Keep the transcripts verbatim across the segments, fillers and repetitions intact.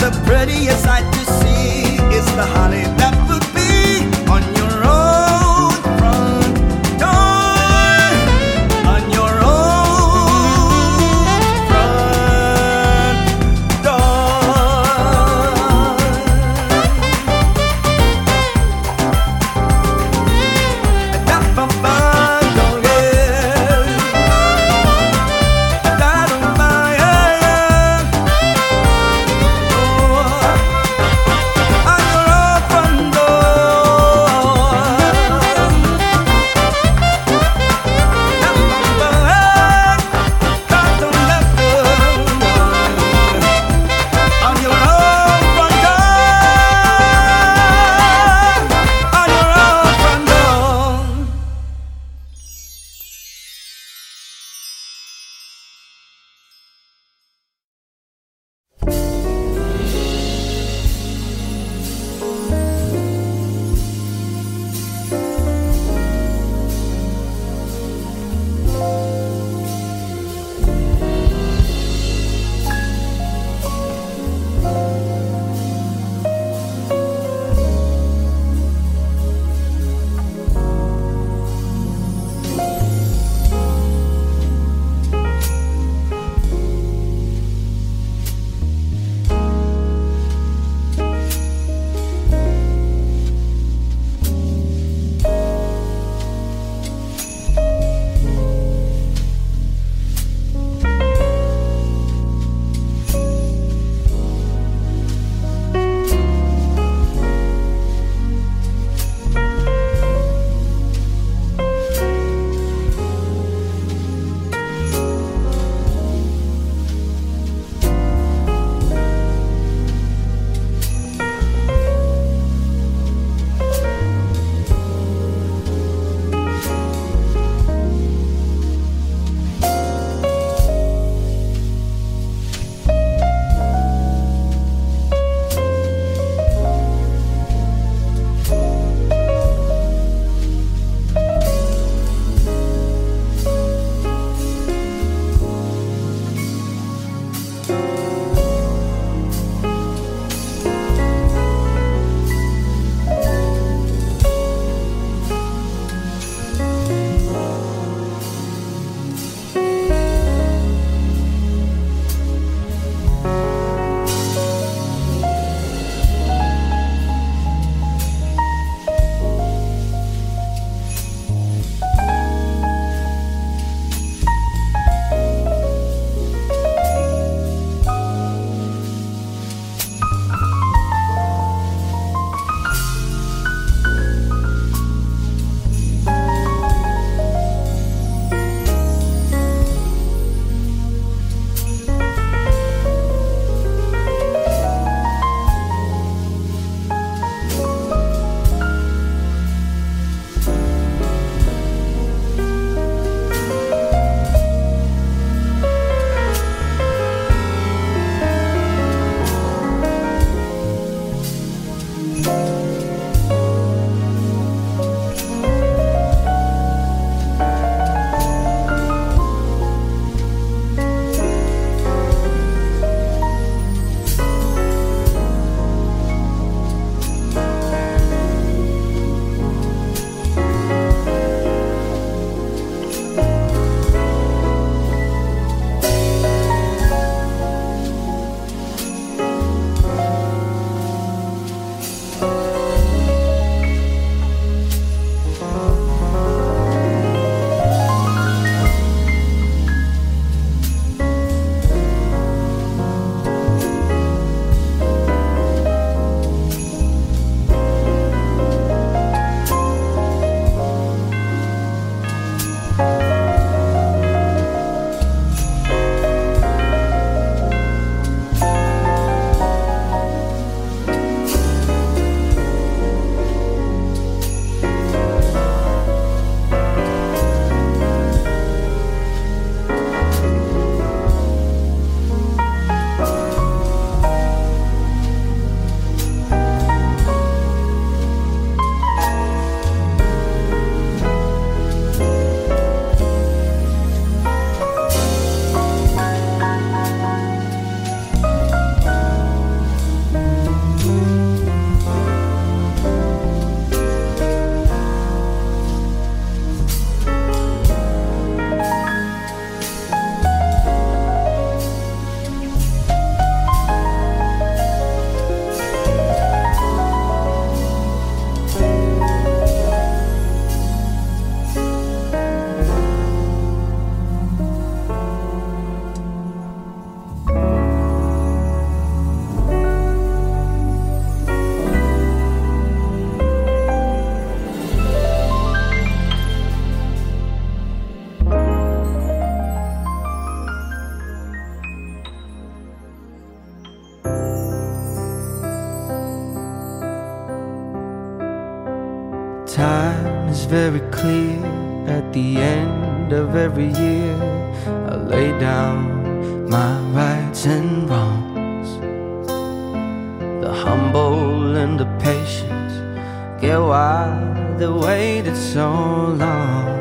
the prettiest sight to see is the holly that would be on your own front door, on your own front door. Da-ba-ba. is very clear. At the end of every year, I lay down my rights and wrongs. The humble and the patient get why they waited so long.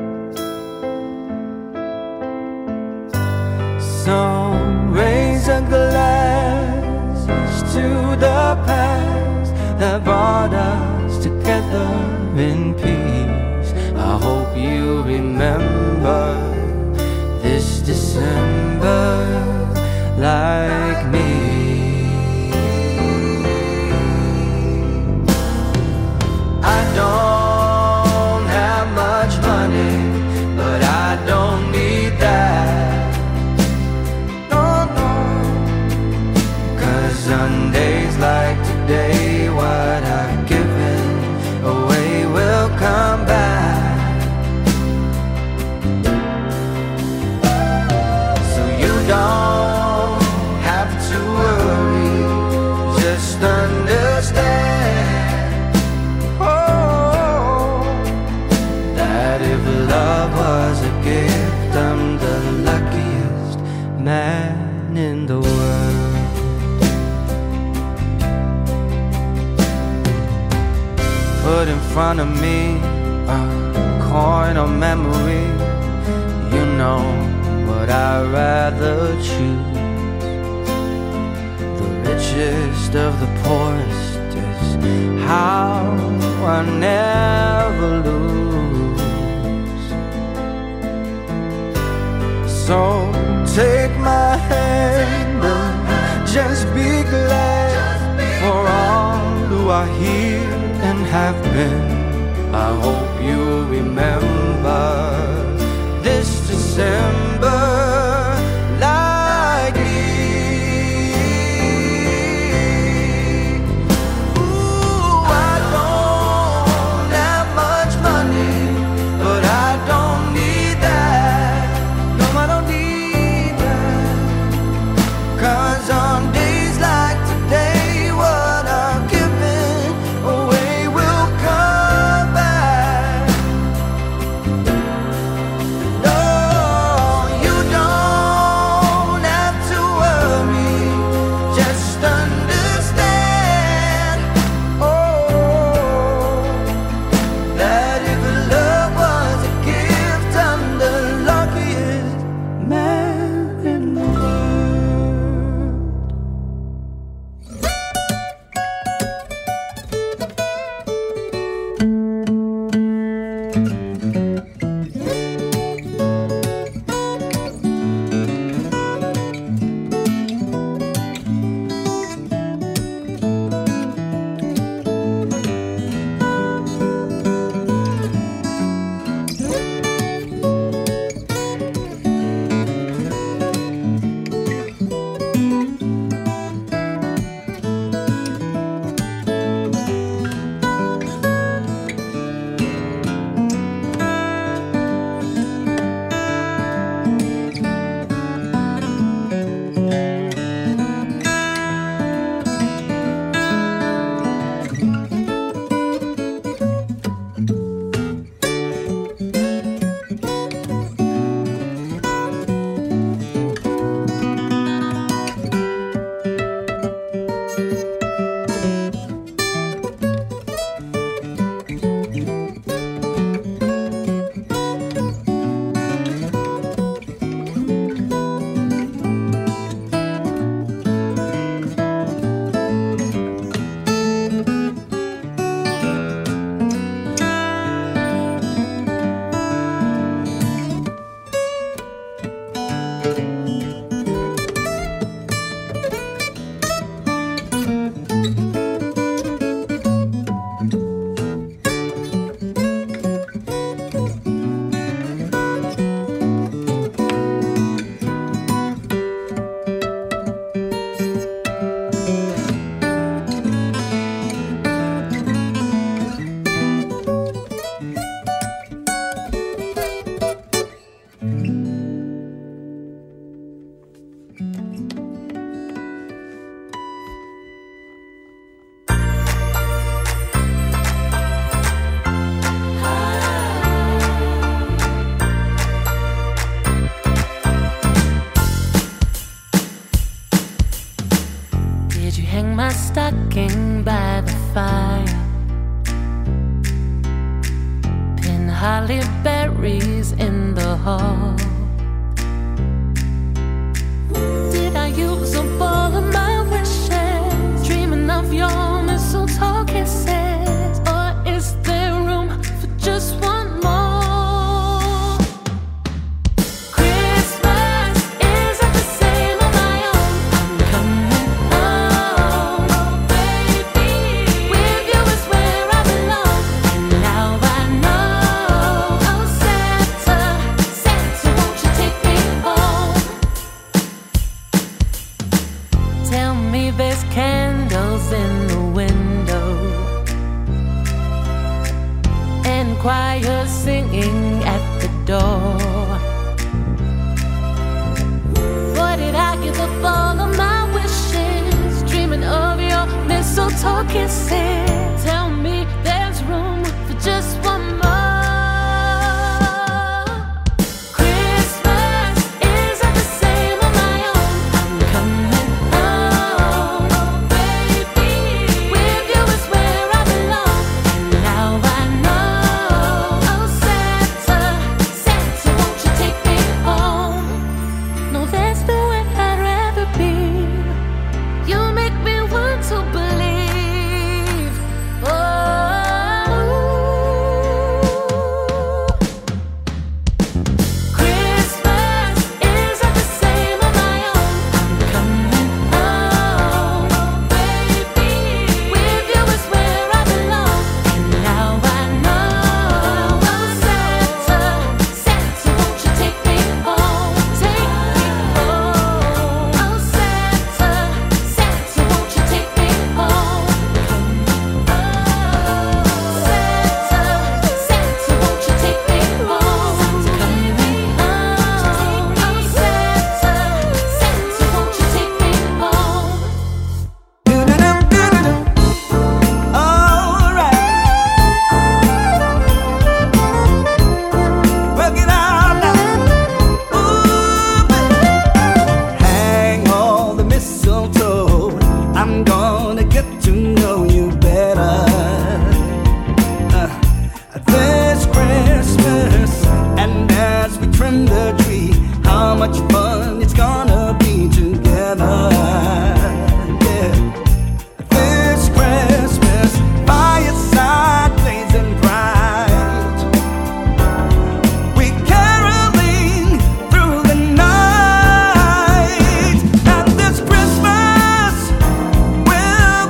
So raise a glass to the past that brought us together in peace. I hope you remember this December like me. I don't have much money, but I don't need that. No, no. 'Cause on days like today, what I've given away will come back. So you don't have to worry, just understand, oh, that if love was a gift, I'm the luckiest man in the world. Put in front of me a coin of memory. You know what I'd rather choose. The richest of the poorest is how I never lose. So take my hand and just be glad for all who are here and have been. I hope you remember this December like me. Ooh, I don't have much money, but I don't need that. No, I don't need that. 'Cause on days like today, what I'm giving away will come back. No, stocking by the fire, pin holly berries in the hall. Did I use up all of my wishes, dreaming of your mistletoe kisses, or is there room for just one more? Christmas isn't the same on my own. I'm coming home, baby. With you is where I belong, and now I know. Oh, Santa, Santa, won't you take me home? Tell me there's candles in the window and choir singing at the door. What did I give up all of my wishes, dreaming of your mistletoe kisses? Tell me there's room for just one more. Christmas isn't the same on my own. I'm coming home, baby. With you is where I belong, and now I know. Oh, Santa, Santa, won't you take me home? No, that's the way I'd rather be. You make me want to believe. Oh, Christmas isn't the same on my own. I'm coming home, baby. With you is where I belong, and now I know. Oh, Santa, Santa, won't you take me home? Take me home. Oh, Santa, Santa, won't you take me home? Oh, Santa, Santa, won't you take me home? Coming home. Oh, Santa, Santa, won't you take me home? Do-do-do, do-do-do. All right. Work it out now. Ooh, baby. Hang all the mistletoe. I'm gonna get to know you better. Uh, this Christmas, and as we trim the tree, how much fun it's gonna be together. Yeah. This Christmas, fireside blazing bright, we caroling through the night. And this Christmas will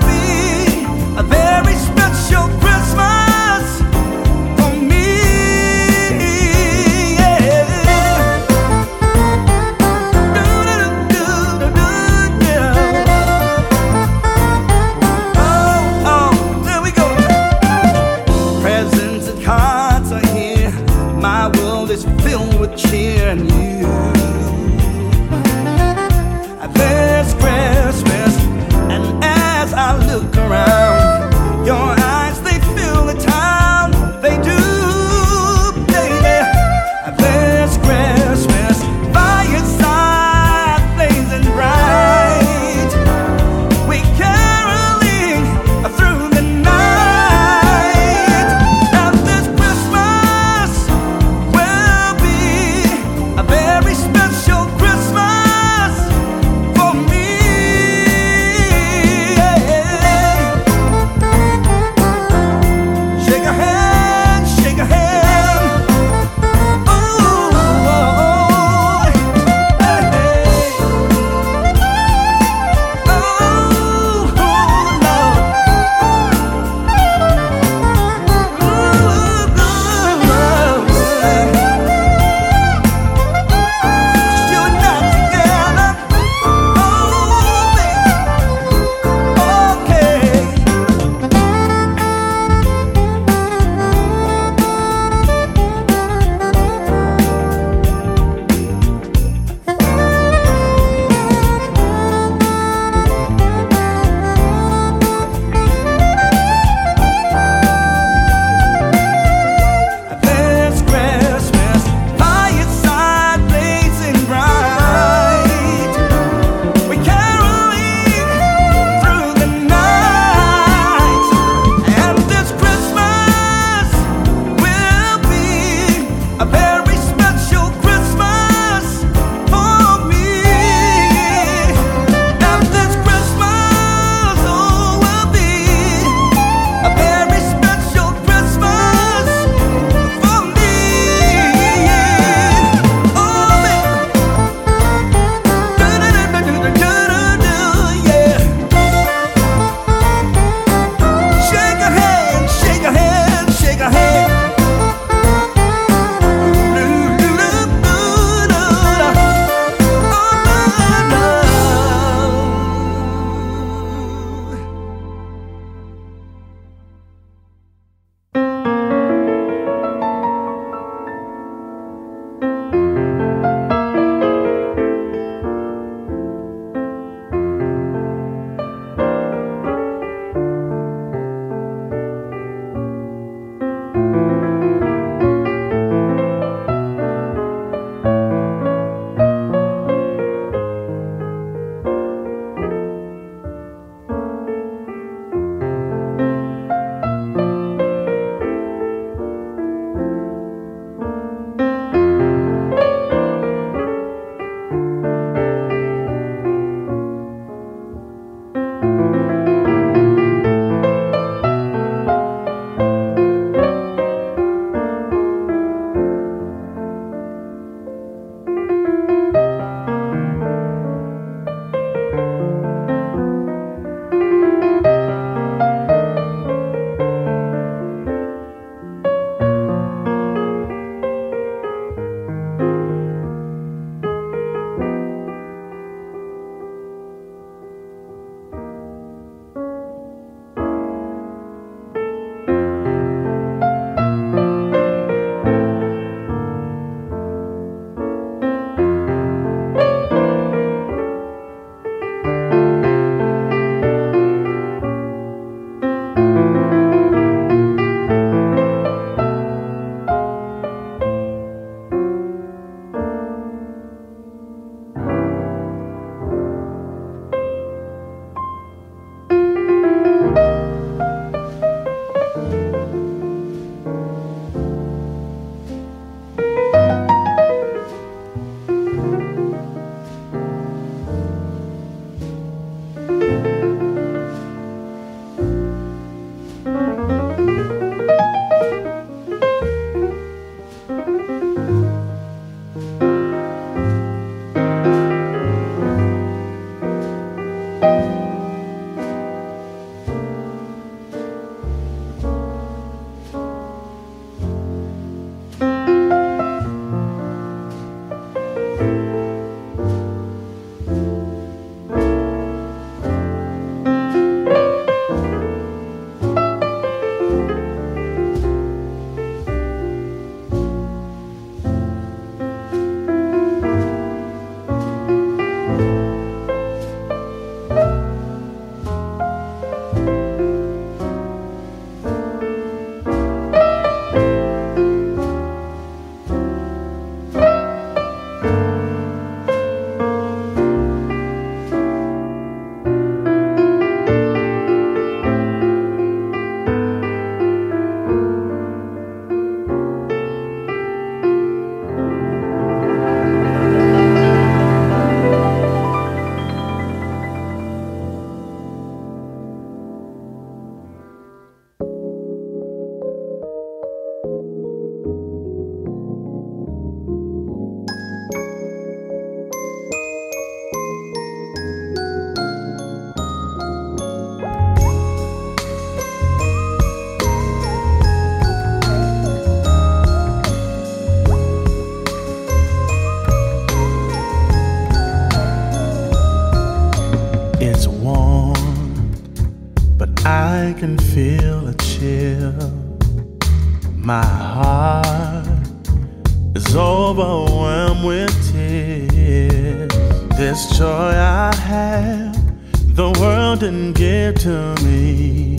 I can feel a chill. My heart is overwhelmed with tears. This joy I have, the world didn't give to me.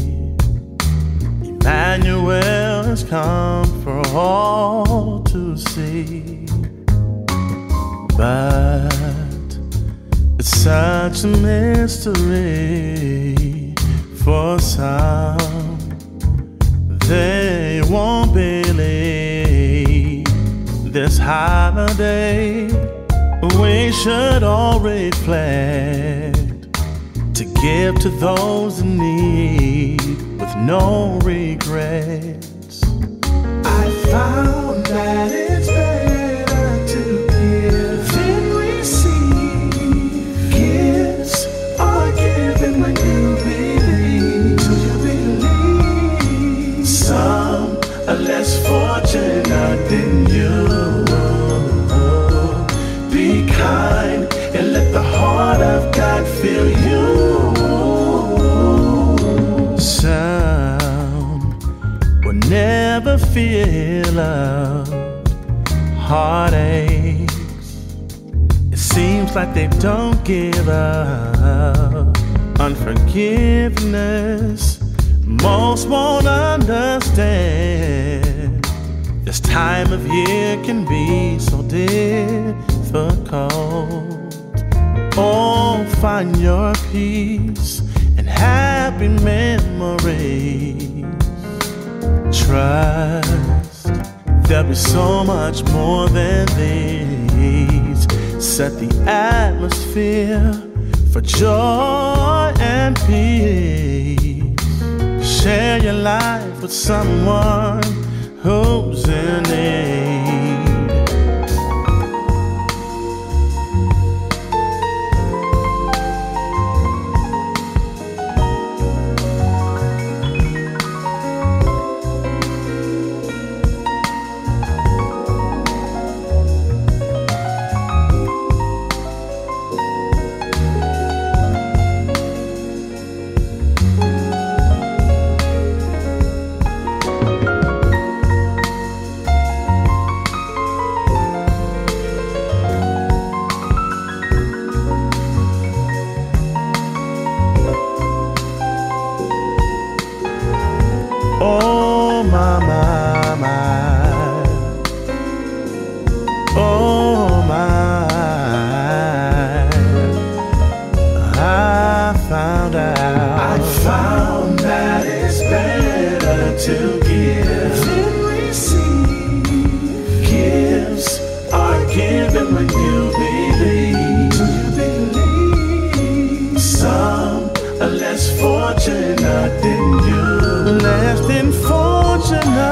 Emmanuel has come for all to see. But it's such a mystery for some. They won't believe this holiday. We should all reflect to give to those in need with no regrets. I found that it's better to give than receive. Gifts are given when you believe. Do you believe? Some are less fortunate than you. Be kind and let the heart of God fill you. Some will never feel love. Heartaches, it seems like they don't give up. Unforgiveness, most won't understand. This time of year can be so difficult. Oh, find your peace and happy memories. Trust, there'll be so much more than these. Set the atmosphere for joy and peace. Share your life with someone who's in need. Oh, my, my, my. Oh, my. I found out. I found that it's better to give than receive. Gifts are given when you believe. Do you believe? Some are less fortunate than you. Less than fortunate.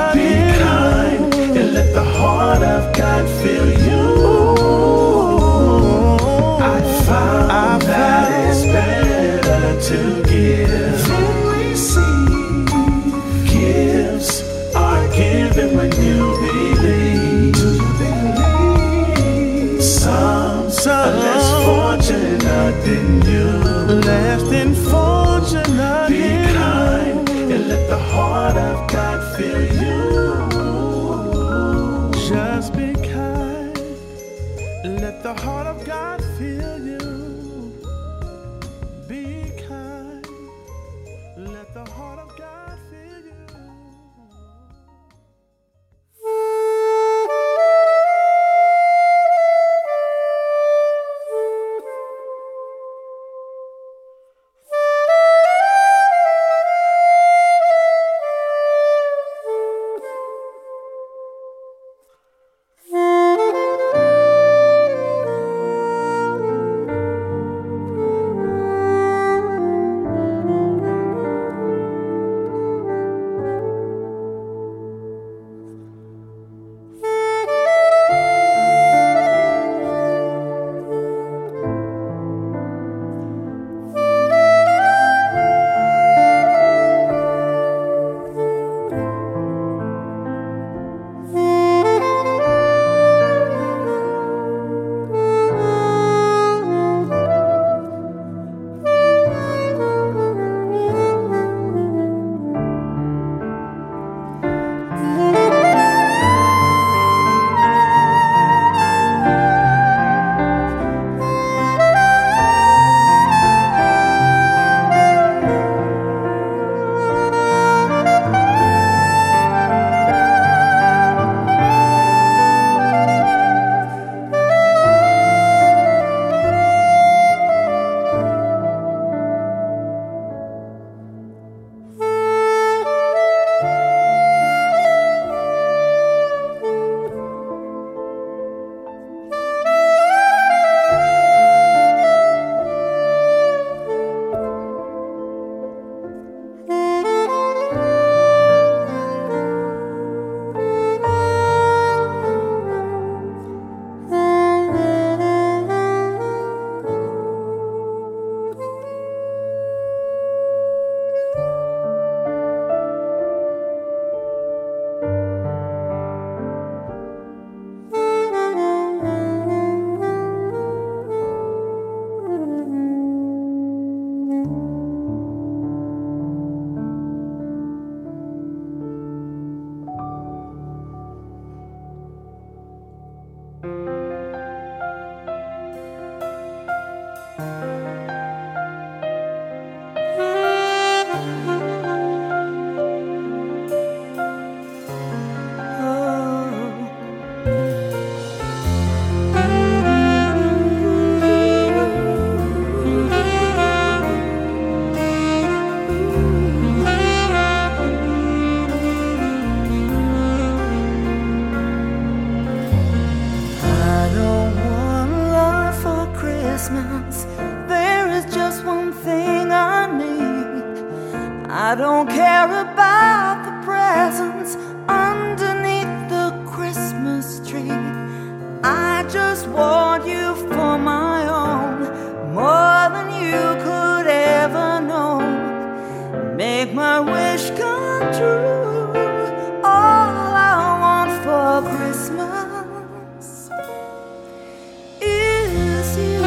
I don't care about the presents underneath the Christmas tree. I just want you for my own, more than you could ever know. Make my wish come true. All I want for Christmas is you.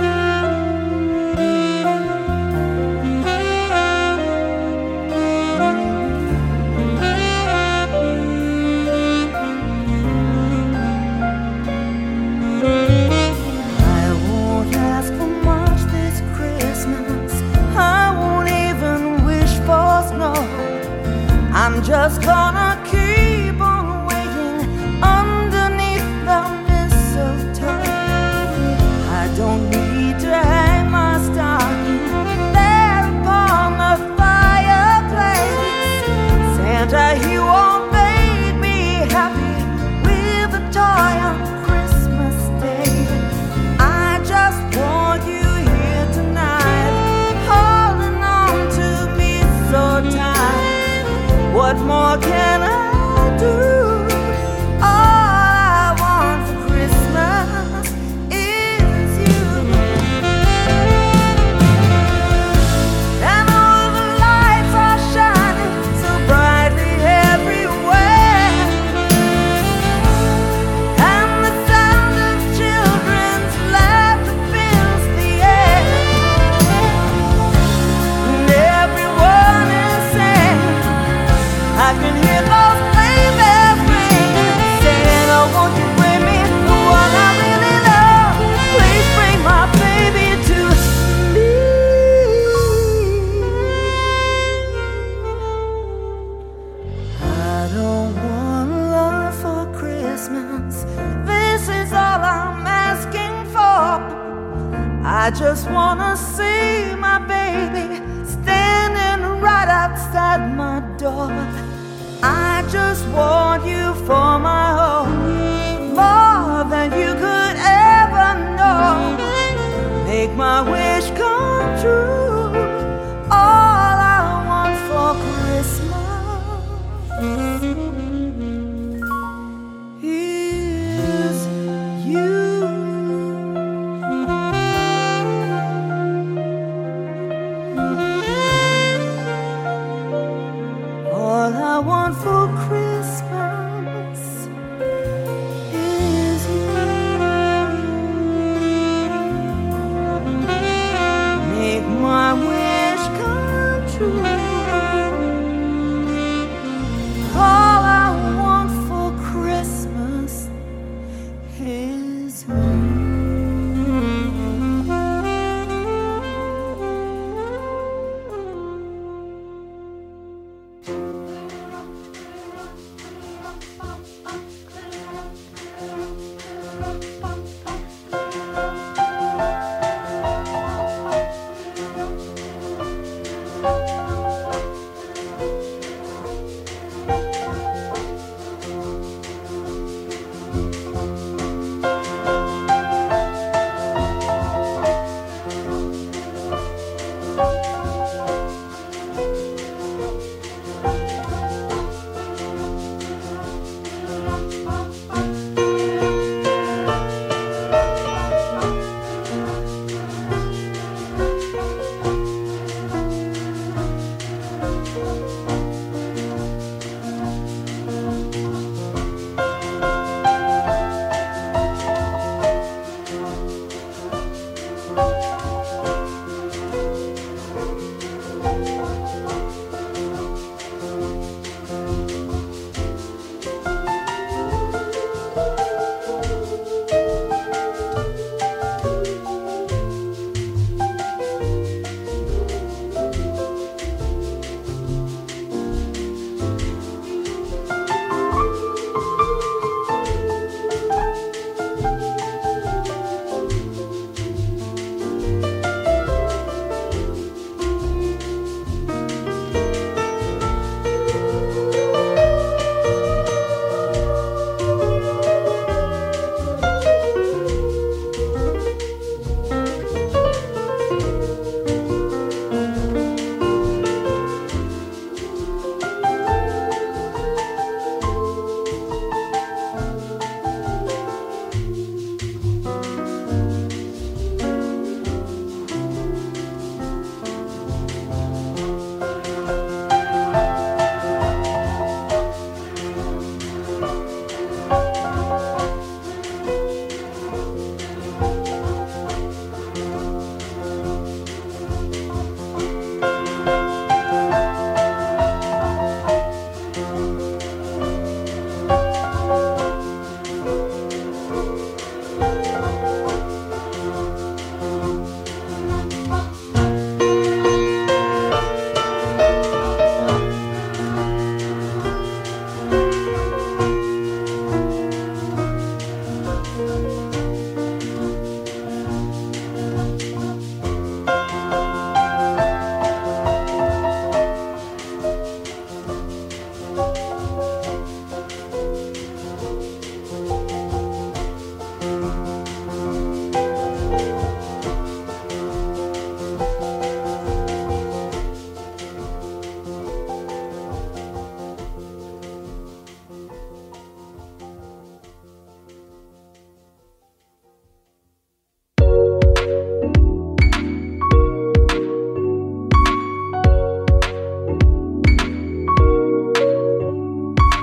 I won't ask for much this Christmas. I won't even wish for snow. I'm just gonna keep on waiting underneath the mistletoe. I don't need to hang my stocking there upon the fireplace. Santa, he won't make me happy with a toy on Christmas Day. I just want you here tonight, holding on to me so tight. What more can I do? All I want for Christmas is you. And all the lights are shining so brightly everywhere, and the sound of children's laughter fills the air, and everyone is saying, I can hear those sleigh bells ring, saying, oh, won't you bring me the one I really love? Please bring my baby to me. I don't want love for Christmas. This is all I'm asking for. I just wanna see my baby standing right outside my door. I just want you for my own, more than you could ever know. Make my wish come true. All I want for Christmas is you. All I want for Christmas is you. Make my wish come true. All I want for Christmas is you.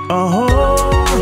Oh,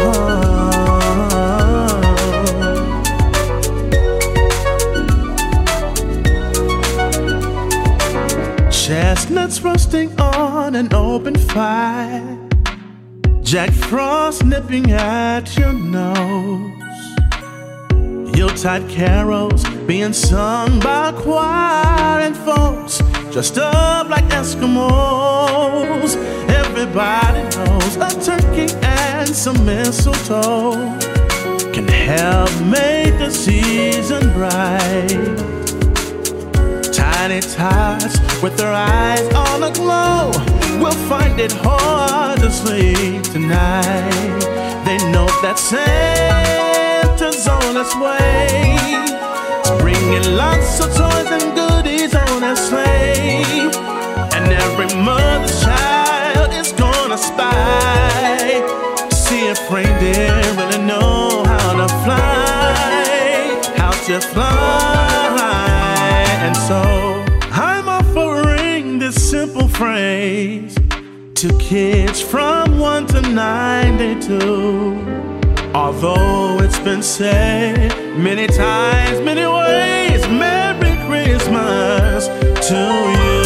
chestnuts roasting on an open fire, Jack Frost nipping at your nose, Yuletide carols being sung by a choir, and folks dressed up like Eskimos. Everybody knows a turkey and some mistletoe can help make the season bright. Tiny tots with their eyes on a glow will find it hard to sleep tonight. They know that Santa's on his way, bringing lots of toys and goodies on his sleigh, and every mother's child is gonna spy to see if reindeer really know how to fly, how to fly. And so I'm offering this simple phrase to kids from one to ninety-two. Although it's been said many times, many ways, Merry Christmas to you.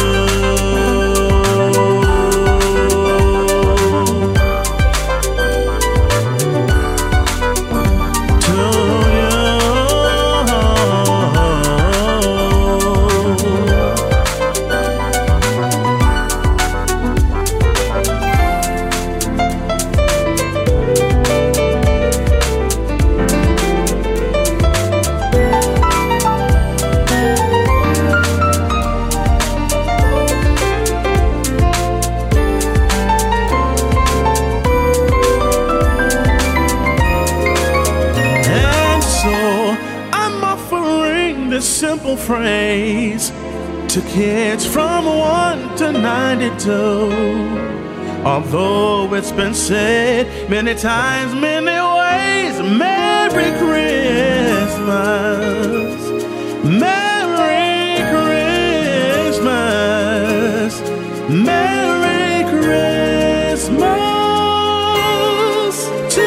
Simple phrase to kids from one to ninety-two. Although it's been said many times, many ways, Merry Christmas, Merry Christmas, Merry Christmas to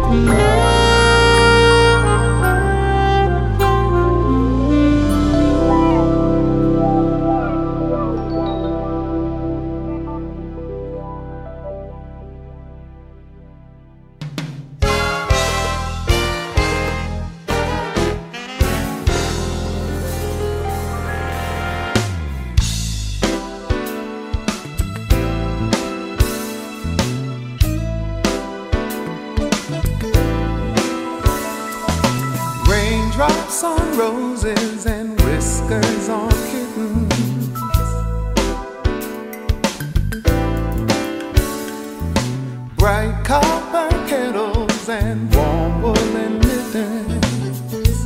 Raindrops on roses and whiskers on kittens. Bright copper kettles and warm woolen mittens.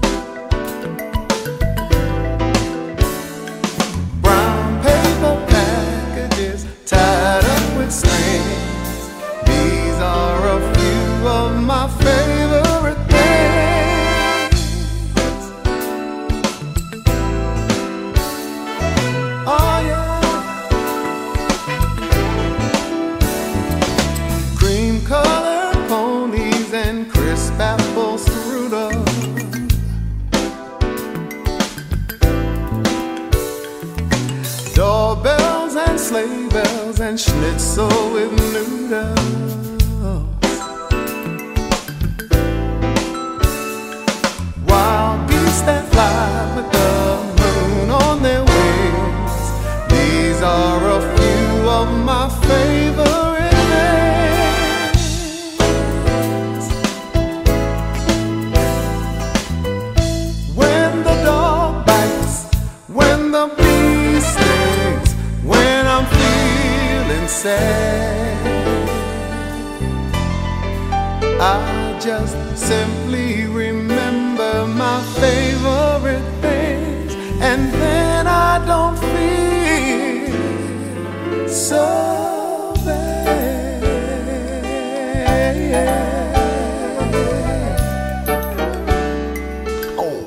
Brown paper packages tied up with strings. These are a few of my favorite things. Oh yeah. Cream-colored ponies and crisp apple strudel. Doorbells and sleigh bells and schnitzel with noodles. Wild geese that fly with the moon on their wings. These are a few of my favorite things. When the dog bites, when the bee stings, when I'm feeling sad, I just simply remember my favorite things, and then I don't feel so bad. Oh.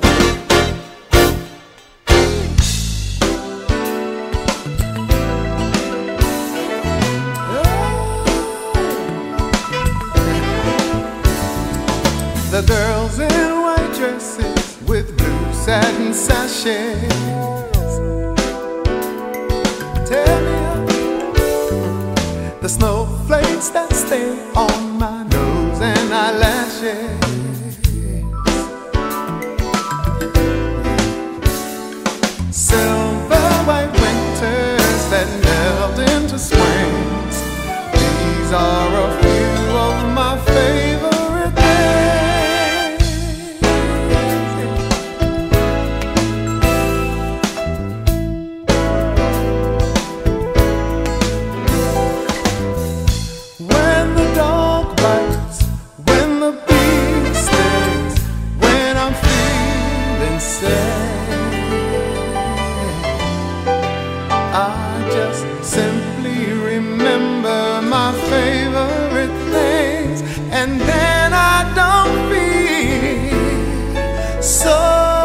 The girls in white dresses with blue satin sachets tear me up. The snowflakes that stay on my nose and eyelashes. Silver white winters that melt into springs. These are a few of my favorite things. When the dog bites, when the bee stings, when I'm feeling sad, I just simply remember my favorite things, and then I don't feel so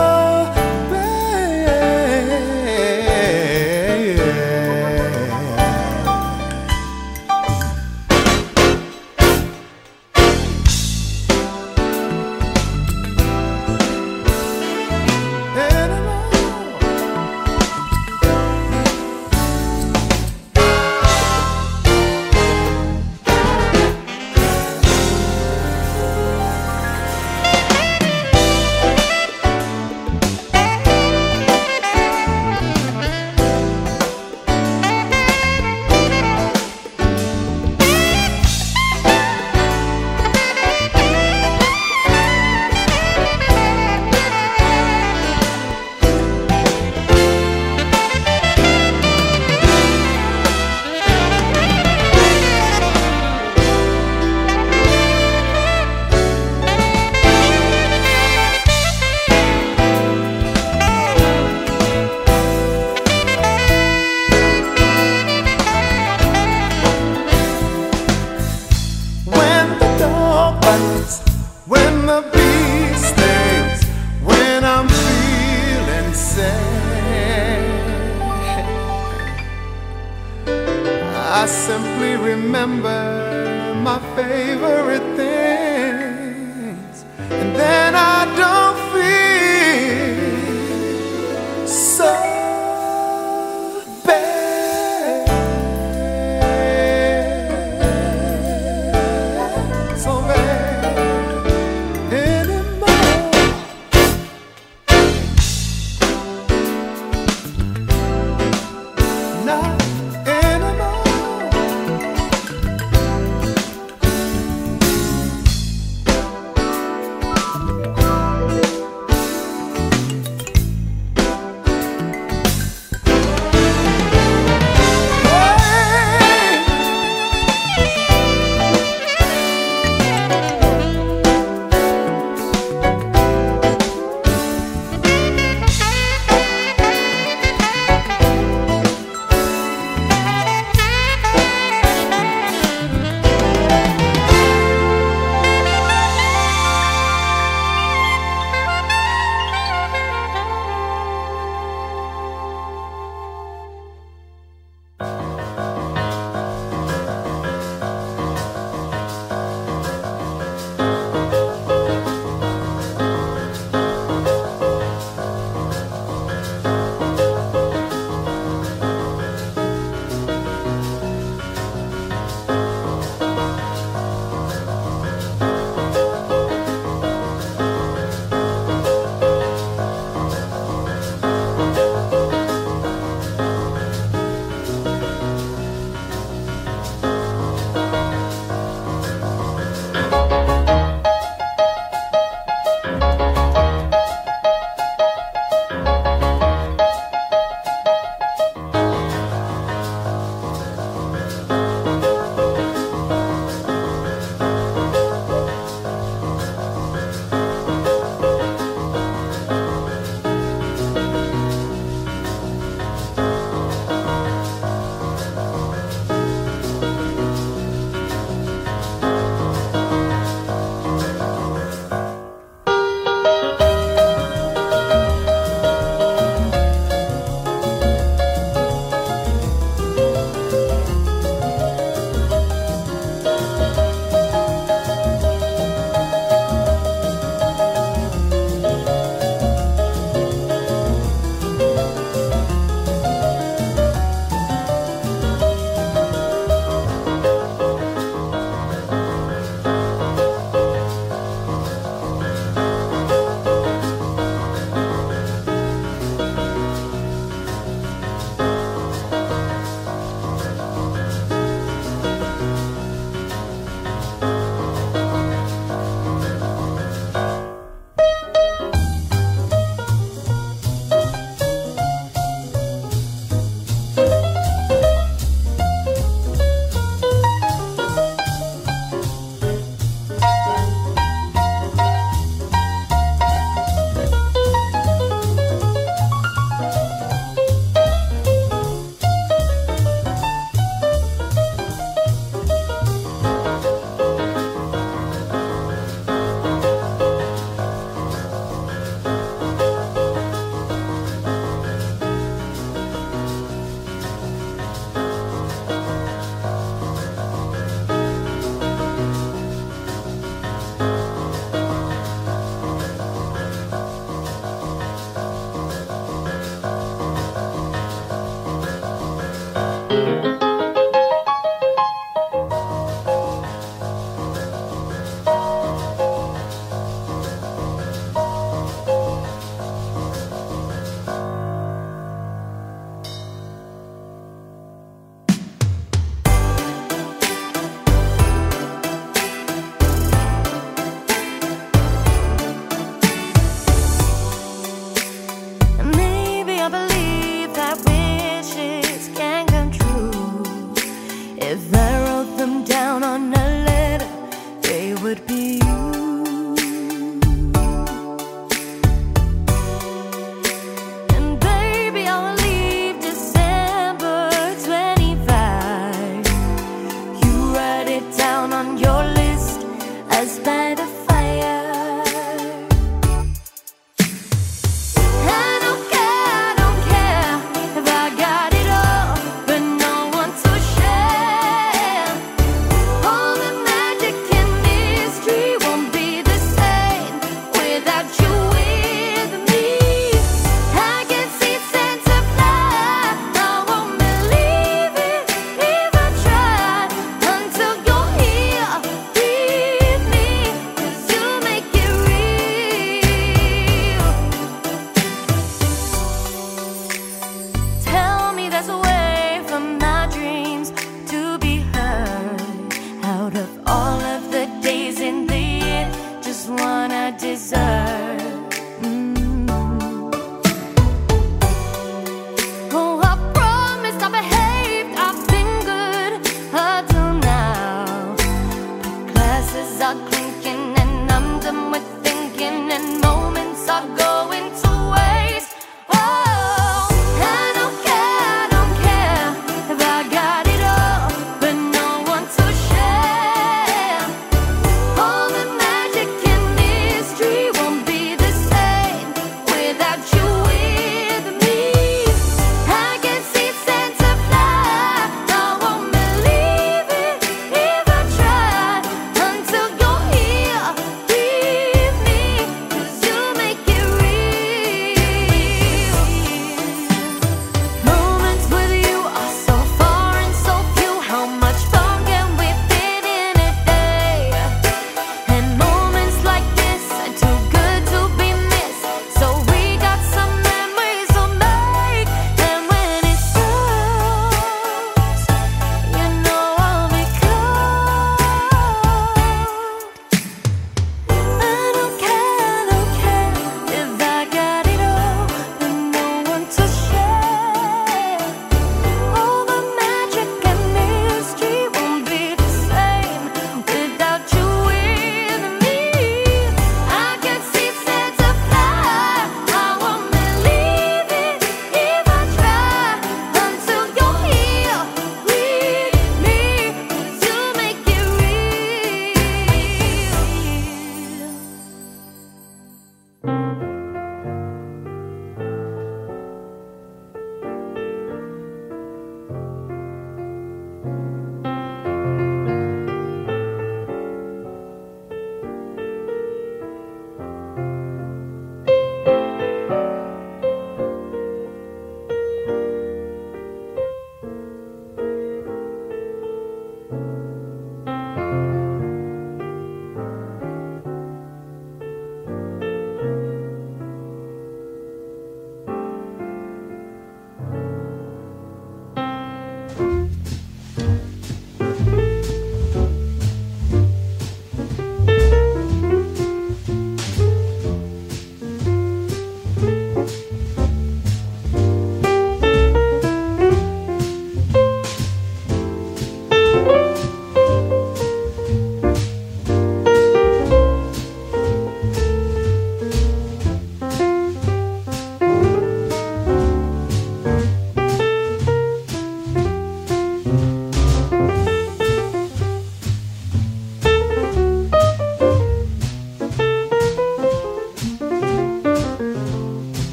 when the bee stings, when I'm feeling sad, I simply remember my favorite thing. would be you. And baby, I'll leave December twenty-fifth. You write it down on your list as by the